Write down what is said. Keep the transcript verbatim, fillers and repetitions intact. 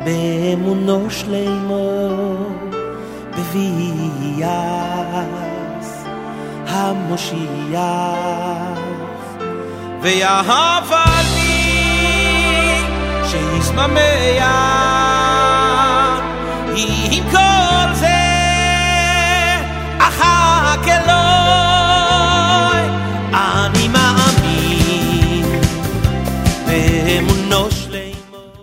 באמונו שלמה בביאס המושיח ויהב לי שישמע מיה עם כל